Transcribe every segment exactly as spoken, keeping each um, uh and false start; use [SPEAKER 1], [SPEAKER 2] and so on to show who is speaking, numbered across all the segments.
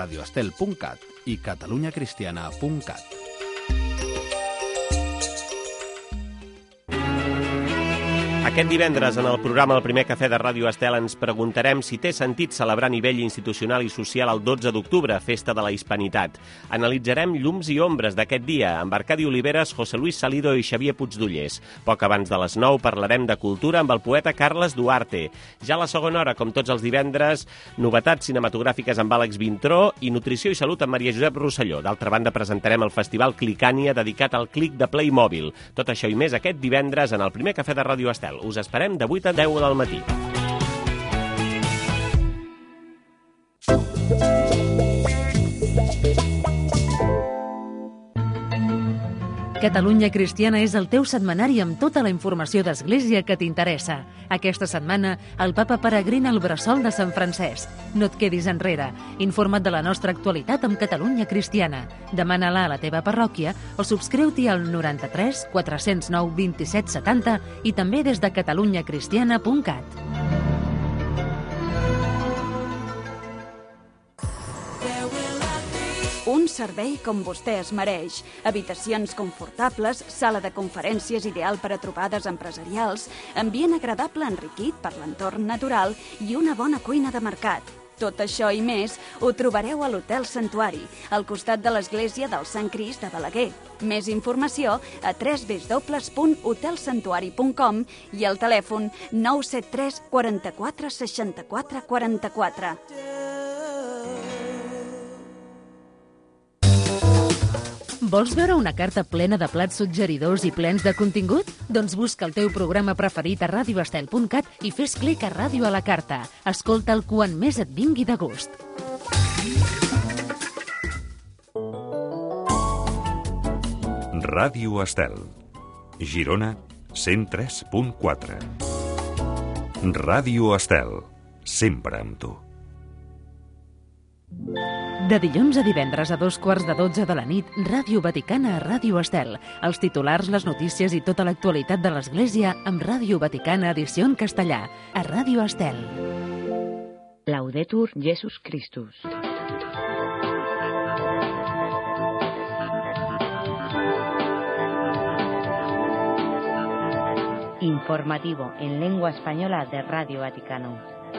[SPEAKER 1] radioestel punt cat i catalunyacristiana punt cat.
[SPEAKER 2] Aquest divendres, en el programa El primer cafè de Ràdio Estel, ens preguntarem si té sentit celebrar a nivell institucional i social el dotze d'octubre, festa de la Hispanitat. Analitzarem llums i ombres d'aquest dia, amb Arcadi Oliveres, José Luis Salido i Xavier Puigdollers. Poc abans de les nou parlarem de cultura amb el poeta Carles Duarte. Ja a la segona hora, com tots els divendres, novetats cinematogràfiques amb Àlex Vintró i nutrició i salut amb Maria Josep Rosselló. D'altra banda, presentarem el festival Clicània dedicat al clic de Playmobil. Tot això i més aquest divendres en el primer cafè de Ràdio Estel. Us esperem de vuit a deu del matí.
[SPEAKER 3] Catalunya Cristiana és el teu setmanari amb tota la informació d'Església que t'interessa. Aquesta setmana, el papa peregrina al bressol de Sant Francesc. No et quedis enrere. Informa't de la nostra actualitat amb Catalunya Cristiana. Demana-la a la teva parròquia o subscriu-t'hi al noranta-tres quatre cents nou vint-i-set setanta i també des de catalunyacristiana punt cat.
[SPEAKER 4] Un servei com vostè es mereix. Habitacions confortables, sala de conferències ideal per a trobades empresarials, ambient agradable enriquit per l'entorn natural i una bona cuina de mercat. Tot això i més ho trobareu a l'Hotel Santuari, al costat de l'església del Sant Crist de Balaguer. Més informació a w w w punt hotel santuari punt com i al telèfon nou set tres quaranta-quatre seixanta-quatre quaranta-quatre.
[SPEAKER 3] Vols veure una carta plena de plats suggeridors i plens de contingut? Doncs busca el teu programa preferit a radioestel punt cat i fes clic a Ràdio a la carta. Escolta'l quan més et vingui de gust.
[SPEAKER 5] Ràdio Estel, Girona, cent tres punt quatre. Ràdio Estel, sempre amb tu.
[SPEAKER 3] De dilluns a divendres a dos quarts de dotze de la nit, Ràdio Vaticana a Ràdio Estel. Els titulars, les notícies i tota l'actualitat de l'Església amb Ràdio Vaticana edició en castellà a Ràdio Estel.
[SPEAKER 6] Laudetur Jesus Christus. Informativo en lengua española de Radio Vaticano.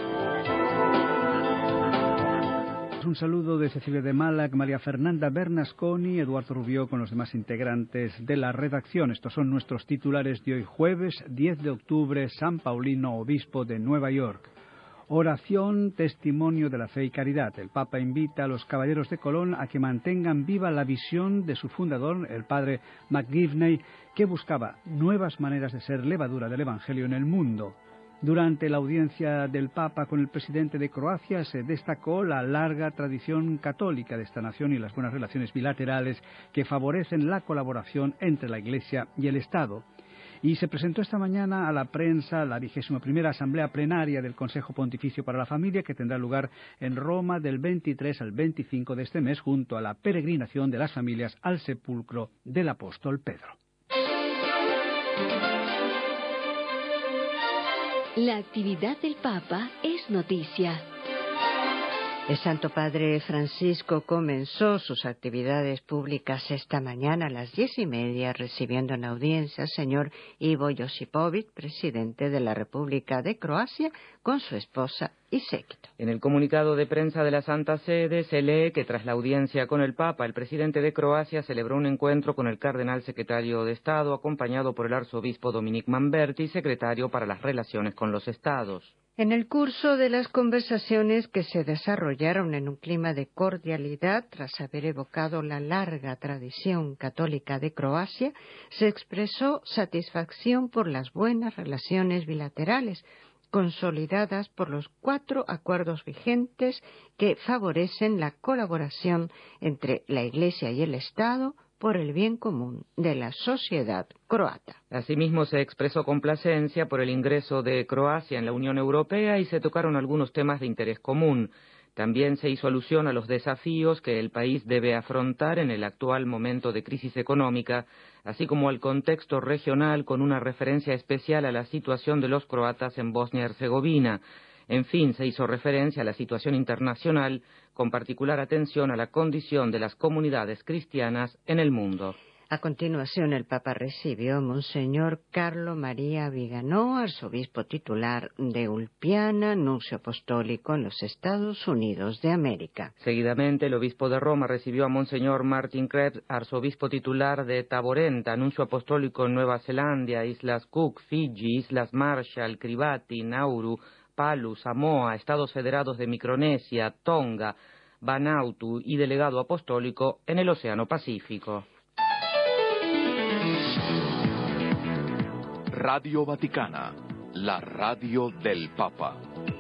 [SPEAKER 7] Un saludo de Cecilia de Malac, María Fernanda Bernasconi, Eduardo Rubió con los demás integrantes de la redacción. Estos son nuestros titulares de hoy jueves diez de octubre, San Paulino, obispo de Nueva York. Oración, testimonio de la fe y caridad. El Papa invita a los caballeros de Colón a que mantengan viva la visión de su fundador, el padre McGivney, que buscaba nuevas maneras de ser levadura del Evangelio en el mundo. Durante la audiencia del Papa con el presidente de Croacia se destacó la larga tradición católica de esta nación y las buenas relaciones bilaterales que favorecen la colaboración entre la Iglesia y el Estado. Y se presentó esta mañana a la prensa la vigésima primera Asamblea Plenaria del Consejo Pontificio para la Familia, que tendrá lugar en Roma del veintitrés al veinticinco de este mes, junto a la peregrinación de las familias al sepulcro del apóstol Pedro.
[SPEAKER 8] La actividad del Papa es noticia.
[SPEAKER 6] El Santo Padre Francisco comenzó sus actividades públicas esta mañana a las diez y media, recibiendo en audiencia al señor Ivo Josipovic, presidente de la República de Croacia, con su esposa y séquito.
[SPEAKER 9] En el comunicado de prensa de la Santa Sede se lee que tras la audiencia con el Papa, el presidente de Croacia celebró un encuentro con el cardenal secretario de Estado, acompañado por el arzobispo Dominic Manberti, secretario para las relaciones con los estados.
[SPEAKER 6] En el curso de las conversaciones, que se desarrollaron en un clima de cordialidad tras haber evocado la larga tradición católica de Croacia, se expresó satisfacción por las buenas relaciones bilaterales consolidadas por los cuatro acuerdos vigentes que favorecen la colaboración entre la Iglesia y el Estado por el bien común de la sociedad croata.
[SPEAKER 9] Asimismo, se expresó complacencia por el ingreso de Croacia en la Unión Europea y se tocaron algunos temas de interés común. También se hizo alusión a los desafíos que el país debe afrontar en el actual momento de crisis económica, así como al contexto regional, con una referencia especial a la situación de los croatas en Bosnia y Herzegovina. En fin, se hizo referencia a la situación internacional, con particular atención a la condición de las comunidades cristianas en el mundo.
[SPEAKER 6] A continuación, el Papa recibió a Monseñor Carlo María Viganò, arzobispo titular de Ulpiana, nuncio apostólico en los Estados Unidos de América.
[SPEAKER 9] Seguidamente, el obispo de Roma recibió a Monseñor Martin Krebs, arzobispo titular de Taborenta, nuncio apostólico en Nueva Zelanda, Islas Cook, Fiji, Islas Marshall, Kiribati, Nauru, Palu, Samoa, Estados Federados de Micronesia, Tonga, Vanuatu y delegado apostólico en el Océano Pacífico.
[SPEAKER 10] Radio Vaticana, la radio del Papa.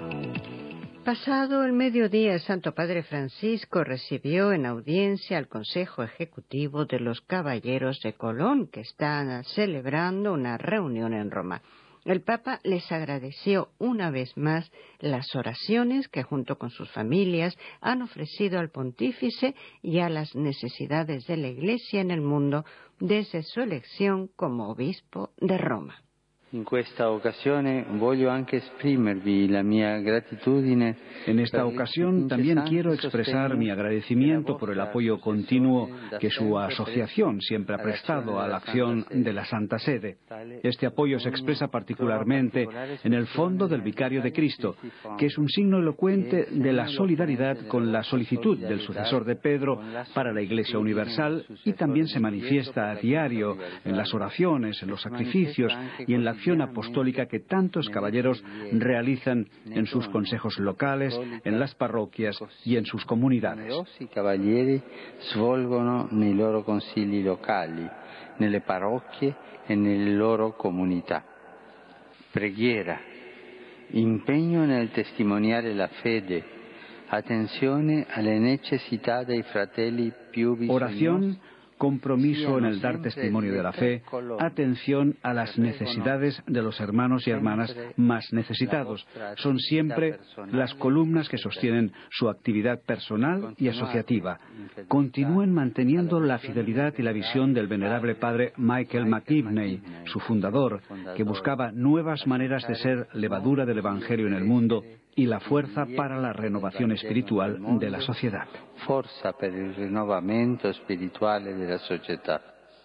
[SPEAKER 6] Pasado el mediodía, el Santo Padre Francisco recibió en audiencia al Consejo Ejecutivo de los Caballeros de Colón, que están celebrando una reunión en Roma. El Papa les agradeció una vez más las oraciones que junto con sus familias han ofrecido al Pontífice y a las necesidades de la Iglesia en el mundo desde su elección como obispo de Roma.
[SPEAKER 11] In questa occasione voglio anche esprimervi la mia gratitudine.
[SPEAKER 7] En esta ocasión también quiero expresar mi agradecimiento por el apoyo continuo que su asociación siempre ha prestado a la acción de la Santa Sede. Este apoyo se expresa particularmente en el Fondo del Vicario de Cristo, que es un signo elocuente de la solidaridad con la solicitud del sucesor de Pedro para la Iglesia Universal, y también se manifiesta a diario en las oraciones, en los sacrificios y en la acción apostólica que tantos caballeros realizan en sus consejos locales, en las parroquias y en sus comunidades.
[SPEAKER 11] I cavalieri svolgono nei loro consigli locali, nelle parrocchie e nelle loro comunità. Preghiera, impegno nel testimoniare la fede, attenzione alle necessità dei fratelli più bisognosi.
[SPEAKER 7] Oración, compromiso en el dar testimonio de la fe, atención a las necesidades de los hermanos y hermanas más necesitados. Son siempre las columnas que sostienen su actividad personal y asociativa. Continúen manteniendo la fidelidad y la visión del venerable padre Michael McGivney, su fundador, que buscaba nuevas maneras de ser levadura del Evangelio en el mundo y la fuerza para la renovación espiritual de la sociedad.
[SPEAKER 11] Forza per il rinnovamento spirituale della società.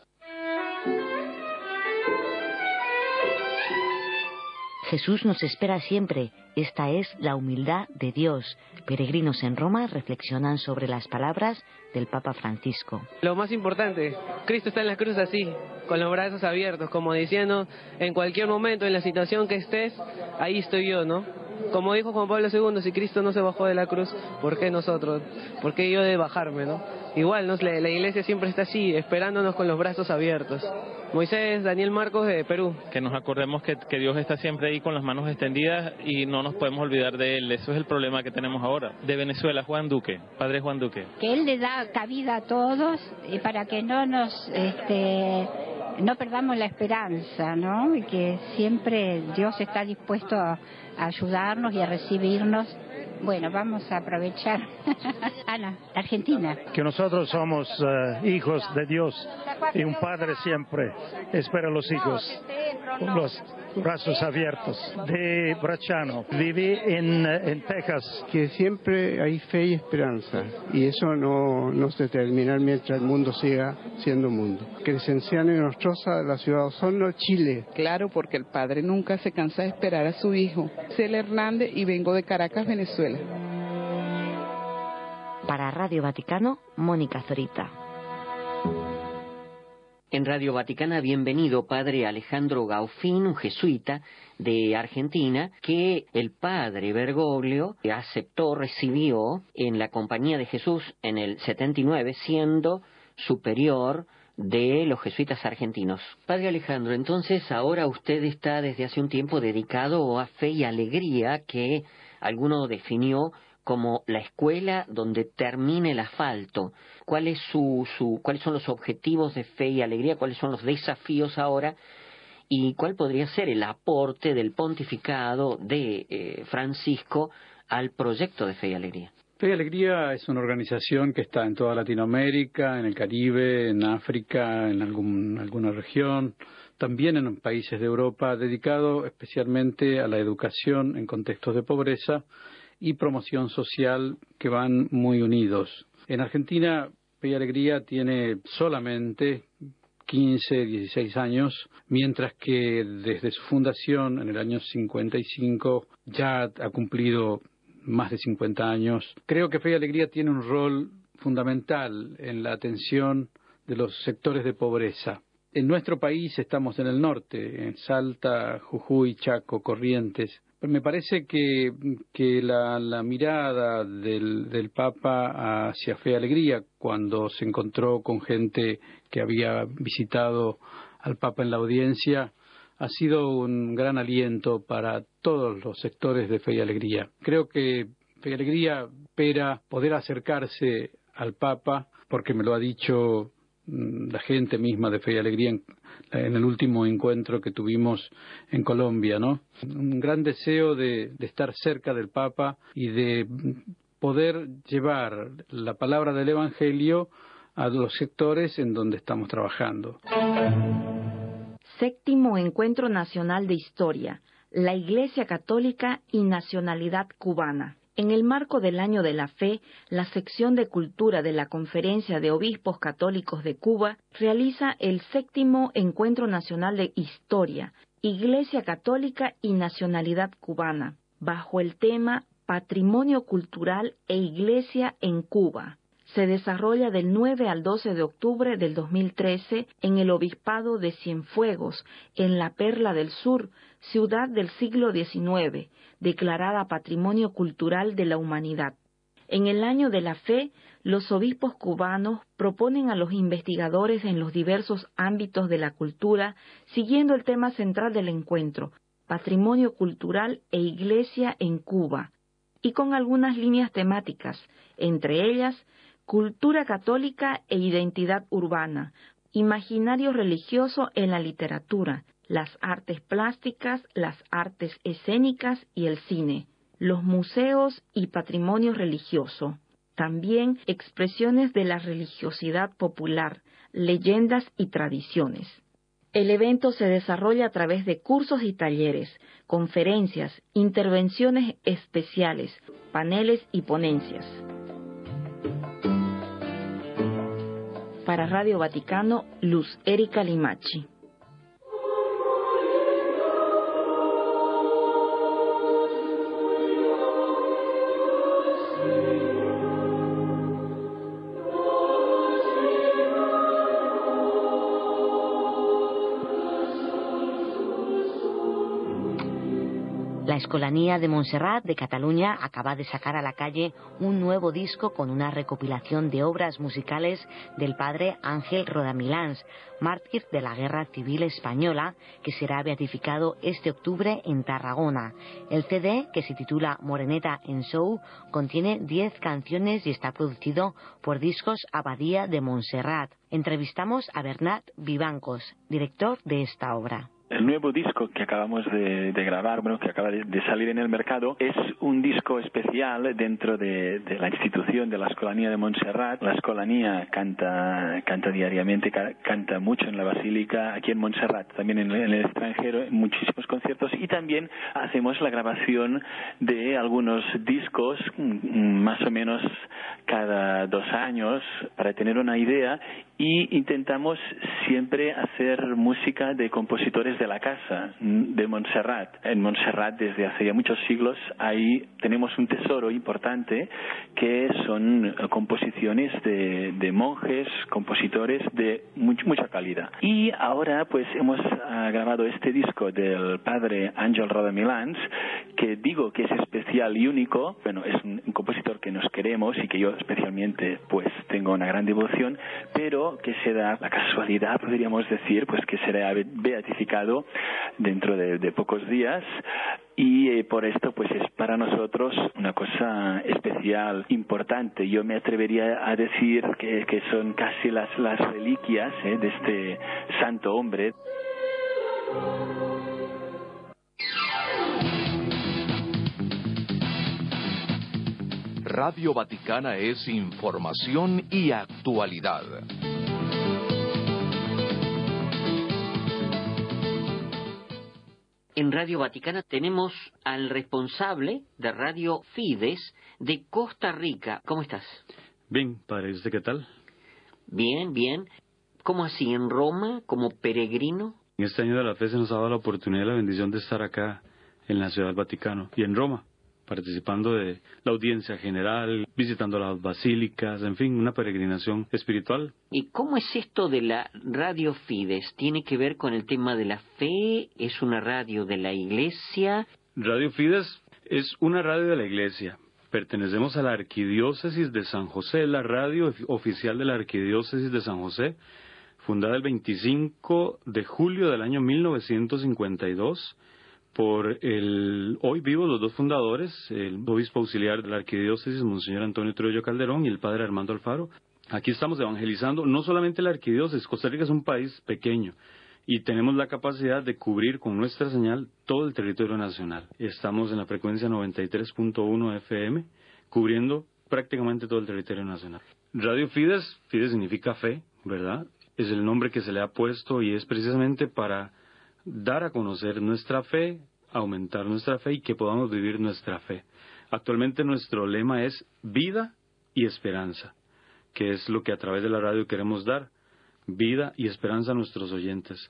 [SPEAKER 12] Jesús nos espera siempre. Esta es la humildad de Dios. Peregrinos en Roma reflexionan sobre las palabras del Papa Francisco.
[SPEAKER 13] Lo más importante, Cristo está en la cruz así, con los brazos abiertos, como diciendo, en cualquier momento, en la situación que estés, ahí estoy yo, ¿no? Como dijo Juan Pablo segundo, si Cristo no se bajó de la cruz, ¿por qué nosotros? ¿Por qué yo de bajarme, no? Igual, ¿no? La, la iglesia siempre está así, esperándonos con los brazos abiertos. Moisés, Daniel Marcos de Perú.
[SPEAKER 14] Que nos acordemos que, que Dios está siempre ahí con las manos extendidas y no nos podemos olvidar de Él. Eso es el problema que tenemos ahora. De Venezuela, Juan Duque, Padre Juan Duque.
[SPEAKER 15] Que Él le da cabida a todos y para que no nos... este no perdamos la esperanza, ¿no? Y que siempre Dios está dispuesto a, a ayudarnos y a recibirnos. Bueno, vamos a aprovechar. Ana, Argentina.
[SPEAKER 16] Que nosotros somos uh, hijos de Dios y un padre siempre espera a los hijos con los brazos abiertos. De Bracciano, viví en, en Texas.
[SPEAKER 17] Que siempre hay fe y esperanza y eso no nos determina mientras el mundo siga siendo mundo. Crescenciano y Nostrosa, la ciudad de Osorno, Chile.
[SPEAKER 18] Claro, porque el padre nunca se cansa de esperar a su hijo. Cel Hernández y vengo de Caracas, Venezuela.
[SPEAKER 12] Para Radio Vaticano, Mónica Zorita.
[SPEAKER 19] En Radio Vaticana, bienvenido padre Alejandro Gaufín, un jesuita de Argentina, que el padre Bergoglio aceptó, recibió en la Compañía de Jesús en el setenta y nueve, siendo superior de los jesuitas argentinos. Padre Alejandro, entonces ahora usted está desde hace un tiempo dedicado a Fe y Alegría, que alguno definió como la escuela donde termina el asfalto. ¿Cuál es su, su, ¿Cuáles son los objetivos de Fe y Alegría? ¿Cuáles son los desafíos ahora? ¿Y cuál podría ser el aporte del pontificado de eh, Francisco al proyecto de Fe y Alegría?
[SPEAKER 20] Fe y Alegría es una organización que está en toda Latinoamérica, en el Caribe, en África, en algún, alguna región, también en países de Europa, dedicado especialmente a la educación en contextos de pobreza y promoción social, que van muy unidos. En Argentina, Fe y Alegría tiene solamente quince, dieciséis años, mientras que desde su fundación en el año cincuenta y cinco ya ha cumplido más de cincuenta años. Creo que Fe y Alegría tiene un rol fundamental en la atención de los sectores de pobreza. En nuestro país estamos en el norte, en Salta, Jujuy, Chaco, Corrientes. Me parece que, que la, la mirada del, del Papa hacia Fe y Alegría, cuando se encontró con gente que había visitado al Papa en la audiencia, ha sido un gran aliento para todos los sectores de Fe y Alegría. Creo que Fe y Alegría espera poder acercarse al Papa, porque me lo ha dicho la gente misma de Fe y Alegría en, en el último encuentro que tuvimos en Colombia, ¿no? Un gran deseo de, de estar cerca del Papa y de poder llevar la palabra del Evangelio a los sectores en donde estamos trabajando.
[SPEAKER 21] Séptimo Encuentro Nacional de Historia, la Iglesia Católica y Nacionalidad Cubana. En el marco del Año de la Fe, la sección de Cultura de la Conferencia de Obispos Católicos de Cuba realiza el séptimo Encuentro Nacional de Historia, Iglesia Católica y Nacionalidad Cubana, bajo el tema Patrimonio Cultural e Iglesia en Cuba. Se desarrolla del nueve al doce de octubre del dos mil trece en el Obispado de Cienfuegos, en la Perla del Sur, ciudad del siglo diecinueve, declarada Patrimonio Cultural de la Humanidad. En el Año de la Fe, los obispos cubanos proponen a los investigadores en los diversos ámbitos de la cultura, siguiendo el tema central del encuentro, Patrimonio Cultural e Iglesia en Cuba, y con algunas líneas temáticas, entre ellas, Cultura católica e identidad urbana, imaginario religioso en la literatura, las artes plásticas, las artes escénicas y el cine, los museos y patrimonio religioso. También expresiones de la religiosidad popular, leyendas y tradiciones. El evento se desarrolla a través de cursos y talleres, conferencias, intervenciones especiales, paneles y ponencias. Para Radio Vaticano, Luz Erika Limachi.
[SPEAKER 12] La Escolanía de Montserrat de Cataluña acaba de sacar a la calle un nuevo disco con una recopilación de obras musicales del padre Ángel Rodamilans, mártir de la Guerra Civil Española, que será beatificado este octubre en Tarragona. El C D, que se titula Moreneta en Show, contiene diez canciones y está producido por Discos Abadía de Montserrat. Entrevistamos a Bernat Vivancos, director de esta obra.
[SPEAKER 22] El nuevo disco que acabamos de, de grabar, bueno, que acaba de, de salir en el mercado, es un disco especial dentro de, de la institución de la Escolanía de Montserrat. La Escolanía canta, canta diariamente, ca, canta mucho en la Basílica, aquí en Montserrat, también en, en el extranjero, en muchísimos conciertos, y también hacemos la grabación de algunos discos, más o menos cada dos años, para tener una idea, y intentamos siempre hacer música de compositores de la casa de Montserrat. En Montserrat desde hace ya muchos siglos ahí tenemos un tesoro importante que son composiciones de, de monjes, compositores de much, mucha calidad. Y ahora pues hemos uh, grabado este disco del padre Ángel Rodamilans, que digo que es especial y único. Bueno, es un, un compositor que nos queremos y que yo especialmente pues tengo una gran devoción, pero que se da la casualidad, podríamos decir, pues que será beatificado dentro de, de pocos días, y eh, por esto pues es para nosotros una cosa especial, importante. Yo me atrevería a decir que, que son casi las, las reliquias eh, de este santo hombre.
[SPEAKER 10] Radio Vaticana es información y actualidad.
[SPEAKER 19] en Radio Vaticana tenemos al responsable de Radio Fides de Costa Rica. ¿Cómo estás?
[SPEAKER 1] Bien, padre, ¿y usted qué tal?
[SPEAKER 19] Bien, bien. ¿Cómo así, en Roma, como peregrino?
[SPEAKER 1] En este año de la fe se nos ha dado la oportunidad y la bendición de estar acá en la Ciudad del Vaticano y en Roma, participando de la audiencia general, visitando las basílicas, en fin, una peregrinación espiritual.
[SPEAKER 19] ¿Y cómo es esto de la Radio Fides? ¿Tiene que ver con el tema de la fe? ¿Es una radio de la Iglesia?
[SPEAKER 1] Radio Fides es una radio de la Iglesia. Pertenecemos a la Arquidiócesis de San José, la radio oficial de la Arquidiócesis de San José, fundada el veinticinco de julio del año mil novecientos cincuenta y dos por el hoy vivo los dos fundadores, el obispo auxiliar de la Arquidiócesis, Monseñor Antonio Trujillo Calderón, y el padre Armando Alfaro. Aquí estamos evangelizando no solamente la Arquidiócesis. Costa Rica es un país pequeño y tenemos la capacidad de cubrir con nuestra señal todo el territorio nacional. Estamos en la frecuencia noventa y tres punto uno F M, cubriendo prácticamente todo el territorio nacional. Radio Fides, Fides significa fe, ¿verdad? Es el nombre que se le ha puesto y es precisamente para dar a conocer nuestra fe, aumentar nuestra fe y que podamos vivir nuestra fe. Actualmente nuestro lema es vida y esperanza, que es lo que a través de la radio queremos dar, vida y esperanza a nuestros oyentes.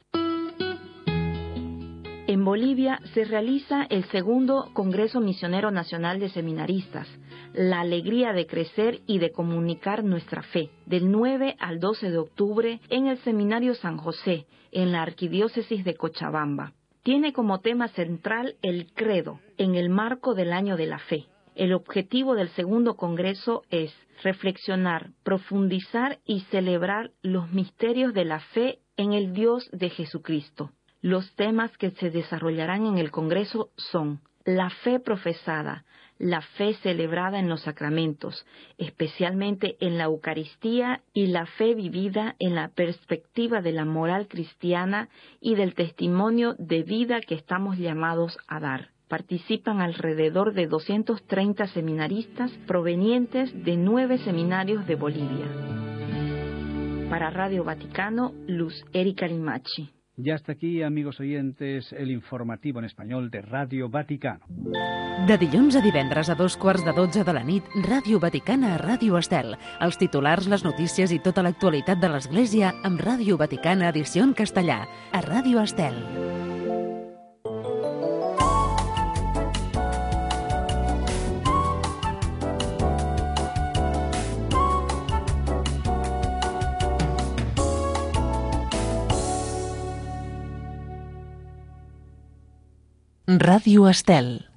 [SPEAKER 21] En Bolivia se realiza el segundo Congreso Misionero Nacional de Seminaristas, la alegría de crecer y de comunicar nuestra fe, del nueve al doce de octubre en el Seminario San José, en la Arquidiócesis de Cochabamba. Tiene como tema central el credo, en el marco del Año de la Fe. El objetivo del segundo congreso es reflexionar, profundizar y celebrar los misterios de la fe en el Dios de Jesucristo. Los temas que se desarrollarán en el Congreso son la fe profesada, la fe celebrada en los sacramentos, especialmente en la Eucaristía, y la fe vivida en la perspectiva de la moral cristiana y del testimonio de vida que estamos llamados a dar. Participan alrededor de doscientos treinta seminaristas provenientes de nueve seminarios de Bolivia. Para Radio Vaticano, Luz Erika Limachi.
[SPEAKER 7] Ya hasta aquí, amigos oyentes, el informativo en español de Radio Vaticano.
[SPEAKER 3] De dilluns a divendres a dos quarts de dotze de la nit, Ràdio Vaticana a Ràdio Estel. Els titulars, les notícies i tota l'actualitat de l'Església amb Ràdio Vaticana edició en castellà, a Ràdio Estel. Ràdio Estel.